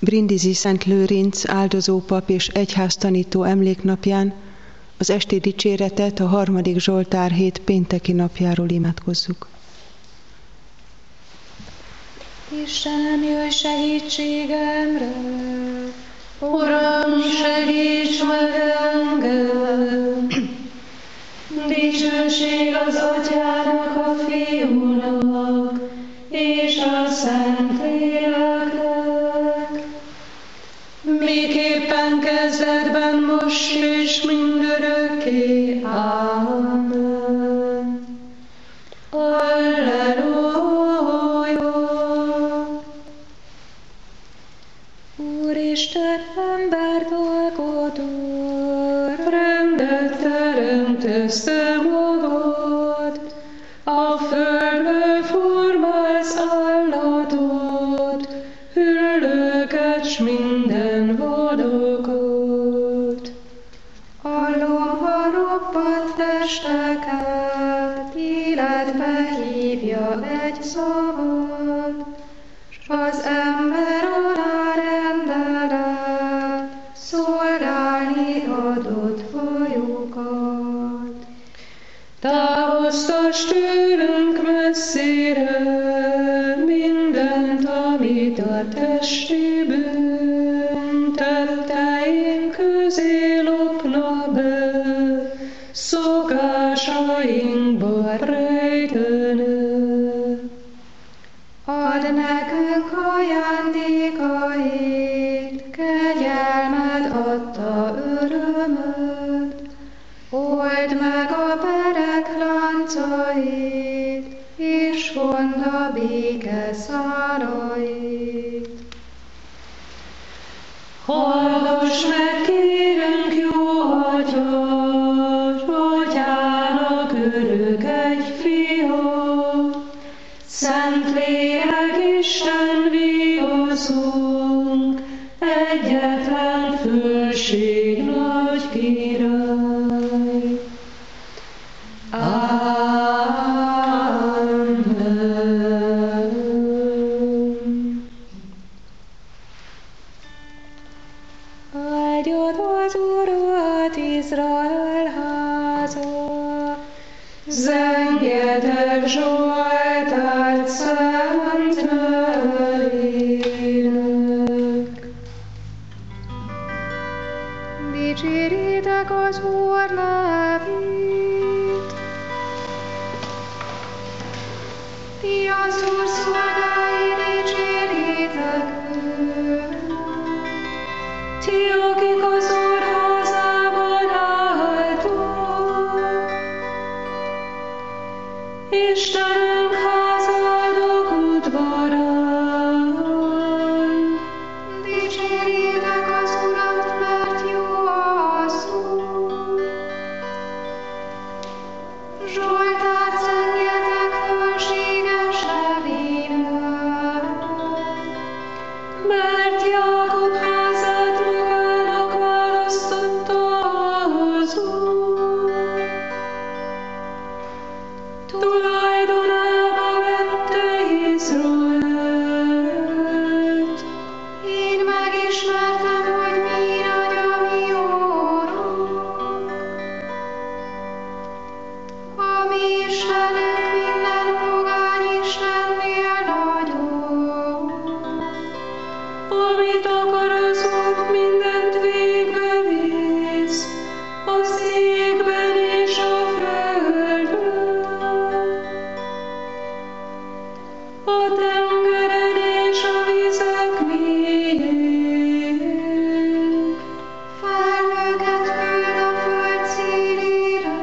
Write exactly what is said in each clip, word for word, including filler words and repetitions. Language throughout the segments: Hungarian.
Brindisi Szent Lőrinc áldozópap és egyháztanító emléknapján az esti dicséretet a harmadik Zsoltár hét pénteki napjáról imádkozzuk. Istenem, jöjj segítségemre! Uram, segíts meg engem! Dicsőség az Atyának, a Fiúnak és a Szentléleknek, miképpen kezdetben, most és mindörökké. Ámen. Alleluja! Úristen, embert alkotó, rendet teremtesz te magad, a földből formálsz állatot, hüllőket s minden vadakat. A lomba roppadt testeket életbe hívja egy szabad, s az ember alárendelet szolgálni adott fajukat. Távoztass tőlünk messzire mindent, amit a testi bűn tetteink közé lopna be, szokásainkba rejtene. Add nekünk ajándékait, kegyelmed adta örömöt, old meg a perek láncait, és vond a béke szárait. Hallgass meg, kérünk, jó Atyát, Atyának örök egy fia, Szentlélek Isten vigaszunk, egyetlen fölség nagy király. Amen. Áldjad az Urat, Izrael háza, zengjetek zsoltárt szent nevének. Dicséritek az Úr nevét, ti az Úr szolgái, dicséritek őt, ti, akik az Úr házában álltok, Istenünk házának udvarán. Dicséritek az Urat, mert jó a szó. Zsoltárt zengjetek fölséges nevének, mert Jákob házát magának választotta az Úr. Tulajdonába vette Izraelt. Én megismertem, hogy mi nagy a mi Úrunk. A mi Istenünk minden pogány istennél nagyobb. Amit akar az Úr, mindent végbe visz, az égben és a földön, a tengeren és a vizek mélyén. Felhőket küld a föld szélére,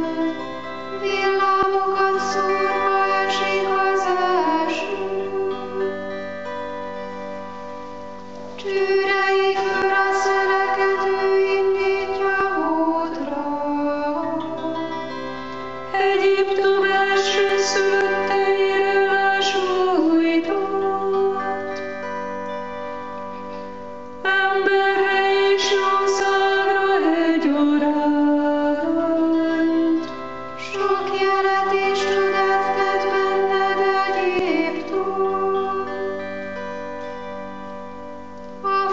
villámokat szórva esik az eső. Csőreikből a szeleket ő indítja útra, Egyiptom első szülötteiről lesújtott. Emberre és jószágra egyaránt, sok jelet és csodát tett benned Egyiptom. A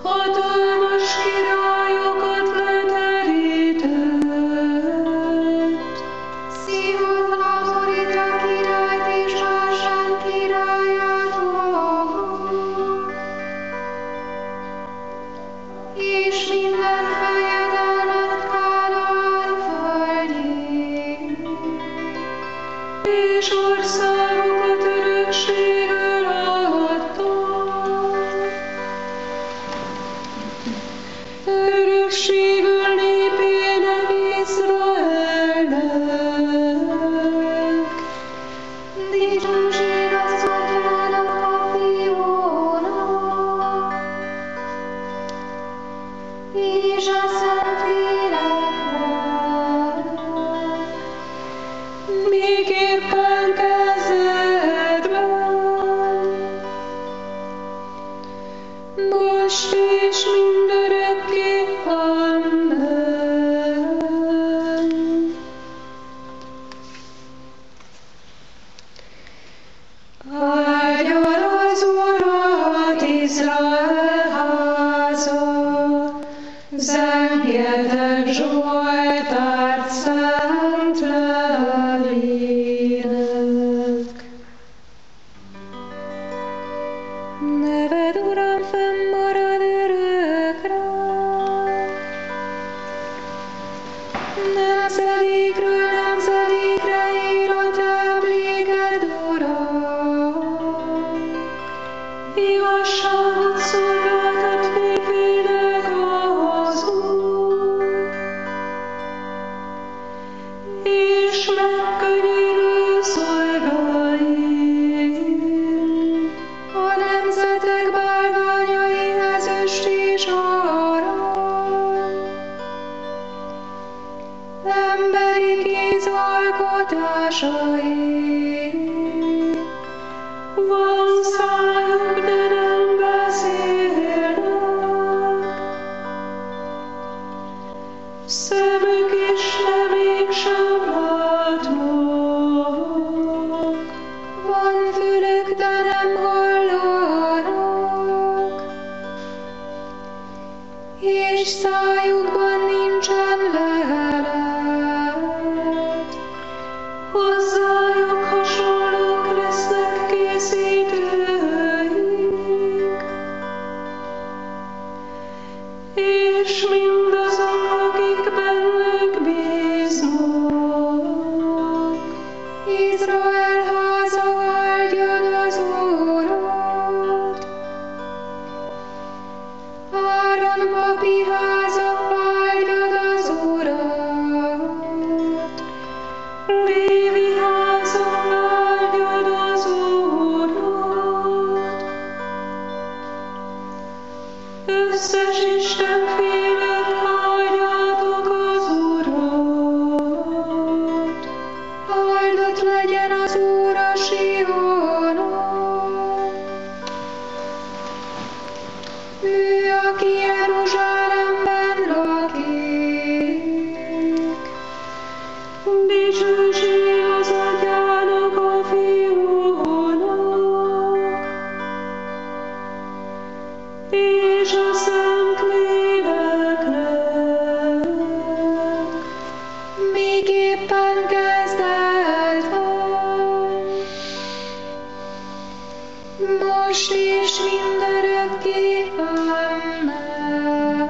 hatalmas királyokat leterített. Szívod Amorita királyt és Básán királyát maguk, és minden fejedelmet Kánaán földjén, És országokat örökségül adtam. Örökségül népének Izraelnek. dicsőség az Atyának, a Fiúnak, és a Szentléleknek, Miképpen kezdetben, most és mindörökké. Amen. Áldjad az Urat, Izrael háza, zengjetek zsoltárt szent nevének. Neved, Uram, fennmarad örökre, nemzedékről nemzedékre él a te emléked, Uram. Igazságot szolgáltat népének az Úr, és megkönnyörül szolgáin. A nemzetek bálványai ezüst és arany, emberi kéz alkotásai. Van szájuk, de nem beszélnek, szemük is, de mégsem látnak. Van fülük, de nem hallanak, és szájukban nincsen lehelet. Hozzájuk hasonlók lesznek készítőik, és mindazok, akik bennük bíznak. Izrael háza, áldjad az Urat, Áron papi háza, áldjad az Urat, Lévi háza, áldjad az Urat, összes istenfélek, áldjátok az Urat. Áldott legyen az Úr a Sionon, ő, aki Jeruzsálemben lakik. Dicsőség az Atyának, a Fiúnak, és a Szentléleknek, miképpen kezdetben, most és mindörökké. Amen.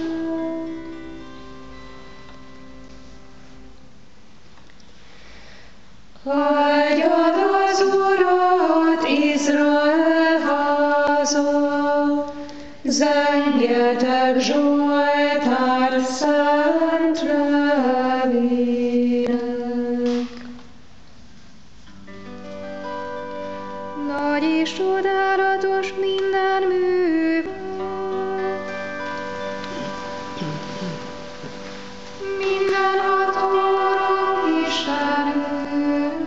Áldjad az Urat, Izrael háza, zengjetek zsoltárt szent nevének. Nagy és csodálatos minden műved, minden hatalom Istenünk,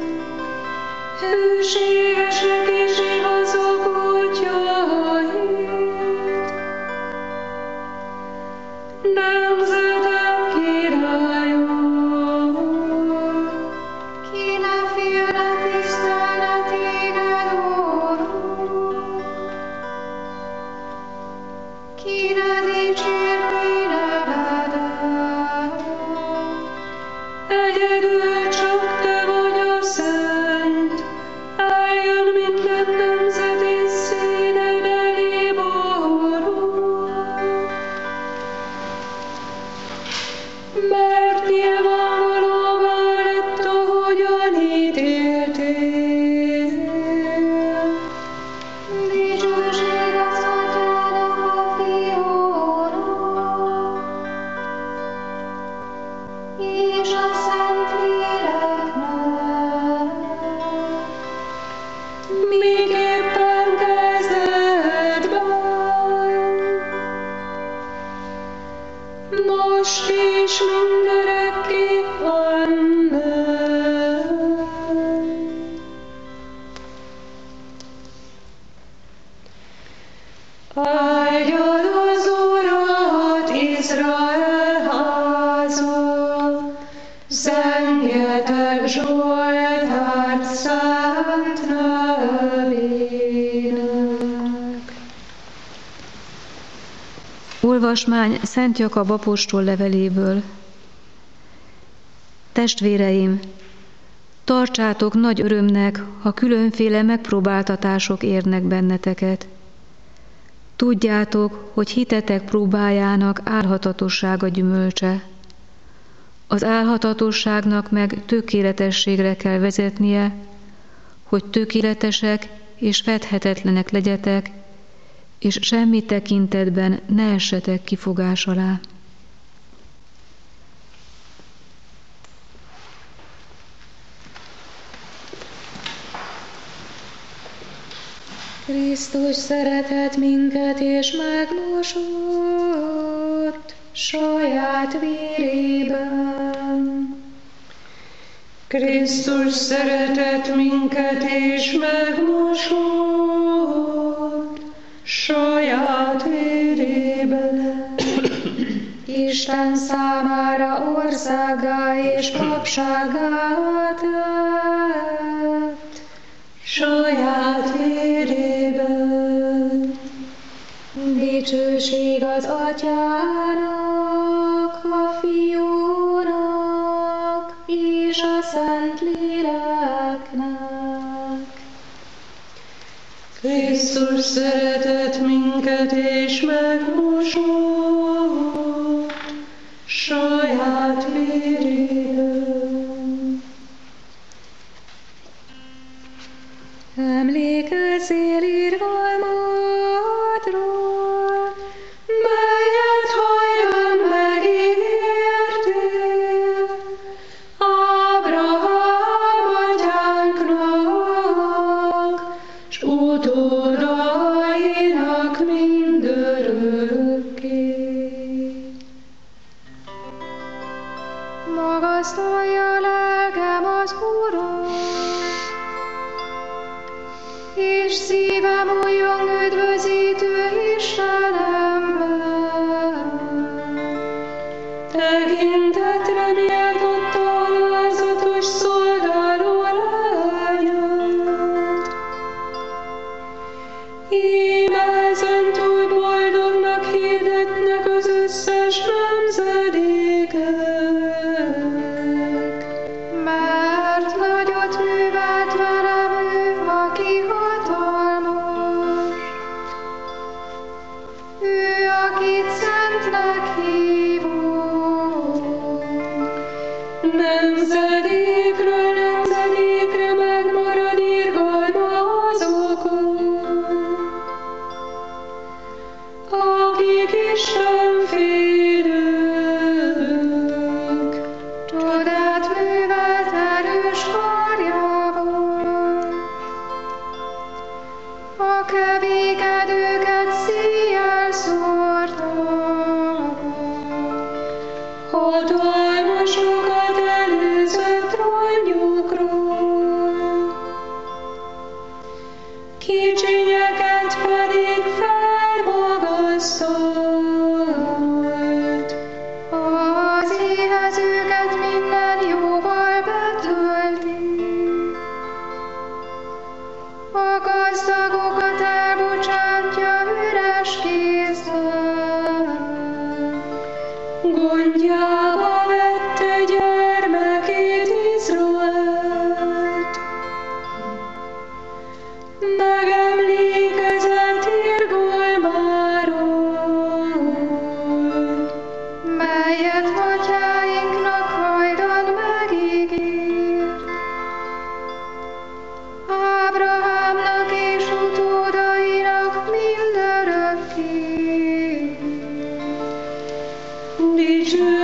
hűségesek és igazok útjaid, nemzetek királyai. ki ne dicsérni nevedet. Egyedül csak te vagy a szent, álljon minden nemzet és színed elé borul. Mert nyilvánvalóvá lett, ahogyan ítéltél. Dicsőség az Atyának, a Fiúnak, és a Szentléleknek. Miképpen kezdetben, most is mindörökké. Amen. Áldjad az Urat, Izrael háza, zengjetek Zsoltárt szent nevének. Olvasmány Szent Jakab apostol leveléből. Testvéreim, tartsátok nagy örömnek, ha különféle megpróbáltatások érnek benneteket. Tudjátok, hogy hitetek próbájának álhatatossága gyümölcse. Az álhatatosságnak meg tökéletességre kell vezetnie, hogy tökéletesek és fedhetetlenek legyetek, és semmi tekintetben ne essetek kifogás alá. Krisztus szeretett minket és megmosott saját vérében. Krisztus szeretett minket és megmosott saját vérében. Isten számára országgá és papsággá tett saját vérében. Dicsőség az Atyának, a Fiúnak és a Szentléleknek. Krisztus szeretett minket és megmosott saját vérében. Emlékezzél irgalmadról, melyet hajdan megígértél Ábrahám atyánknak, s utódainak mindörökké. Magasztalja lelkem az Urat, és szívem újjong üdvözítő Istenemben. Tekintetre méltott alázatos szolgáló lányát. Íme ezentúl boldognak hirdetnek az összes nemzedékek. Mert nagyot művelt velem ő, aki hatalmas. Ő, akit szentnek hívunk. Nemzedékről nemzedékre megmarad irgalma azokon, akik Istenfélők. Csodát művelt erős karjával. A kevékedőket szíjjel szórta. Hatalmasokat előzött rongyukról, kicsinyeket pedig felmagasztalt. Az éhezőket minden jóval betölti. A gazdagokat elbocsátja üres kézzel.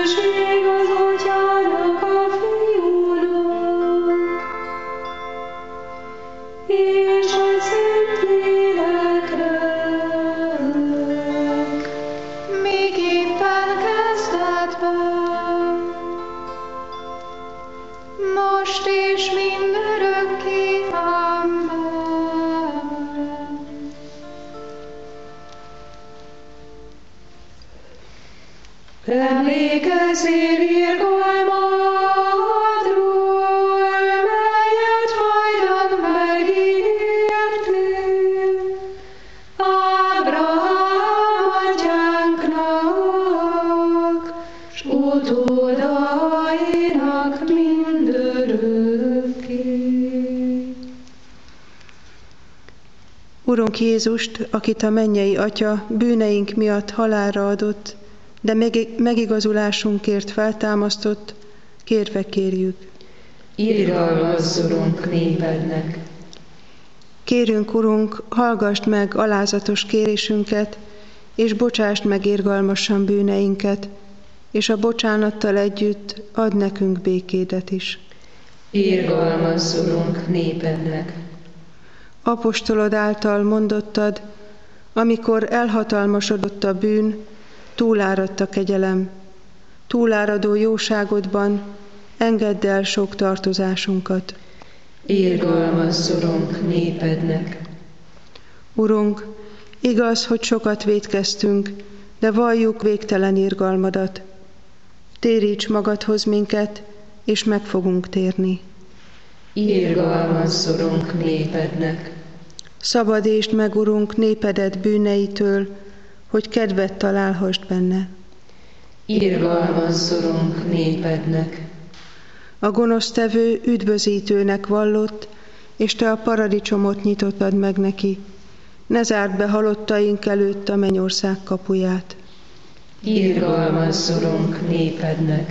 Dicsőség az Atyának, a Fiúnak, és a Szentléleknek, miképpen kezdetben, most és mindörökké. Amen. Emlékezzél irgalmadról, melyet hajdan megígértél Ábrahám atyánknak, s utódainak mindörökké. Urunk Jézust, akit a mennyei Atya bűneink miatt halálra adott, de megigazulásunkért feltámasztott, kérve kérjük. Irgalmazz, Urunk, népednek. Kérünk, Urunk, hallgasd meg alázatos kérésünket, és bocsásd meg irgalmasan bűneinket, és a bocsánattal együtt add nekünk békédet is. Irgalmazz, Urunk, népednek. Apostolod által mondottad, amikor elhatalmasodott a bűn, túláradt a kegyelem. Túláradó jóságodban engedd el sok tartozásunkat. Irgalmazz, Urunk, népednek. Urunk, igaz, hogy sokat vétkeztünk, de valljuk végtelen irgalmadat. Téríts magadhoz minket, és meg fogunk térni. Irgalmazz, Urunk, népednek. Szabadítsd meg, Urunk, népedet bűneitől, hogy kedvet találhassd benne. Irgalmazz, Urunk, népednek. A gonosztevő üdvözítőnek vallott, és te a paradicsomot nyitottad meg neki. Ne zárd be halottaink előtt a mennyország kapuját. Irgalmazz, Urunk, népednek.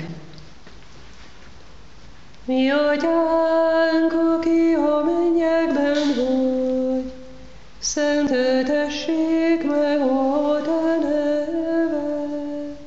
Mi Atyánk, aki a mennyekben vagy, szenteltessék meg a te neved.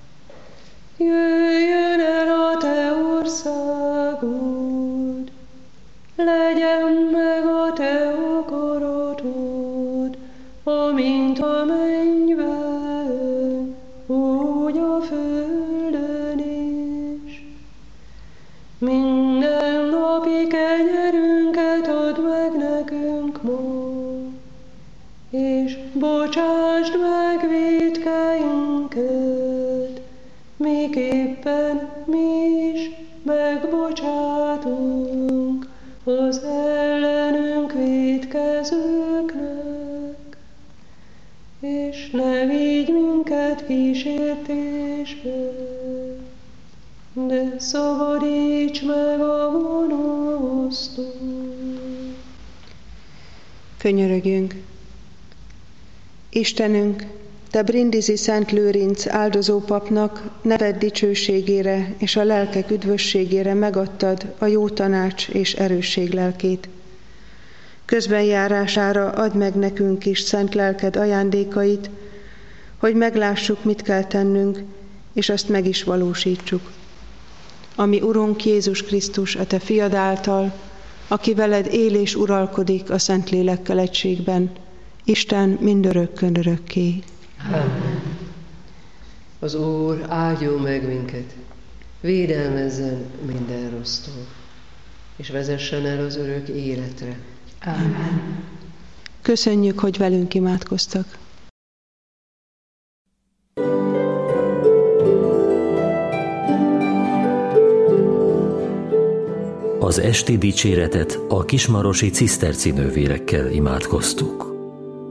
Jöjjön el a te országod, legyen meg a te akaratod, amint a mennyben, úgy a földön is. Minden napi kenyerünket add meg nekünk ma, és bocsásd meg vétkeinket, miképpen mi is megbocsátunk az ellenünk vétkezőknek, és ne vigy minket kísértésbe, de szabadíts meg a gonosztól. Könyörögjünk! Istenünk, te Brindisi Szent Lőrinc áldozó papnak neved dicsőségére és a lelkek üdvösségére megadtad a jó tanács és erősség lelkét. Közbenjárására add meg nekünk is szent lelked ajándékait, hogy meglássuk, mit kell tennünk, és azt meg is valósítsuk. Ami Urunk Jézus Krisztus, a te fiad által, aki veled él és uralkodik a Szentlélekkel egységben, Isten mindörökkön örökké. Amen. Az Úr áldjon meg minket, védelmezzen minden rossztól, és vezessen el az örök életre. Amen. Köszönjük, hogy velünk imádkoztak. Az esti dicséretet a kismarosi ciszterci nővérekkel imádkoztuk.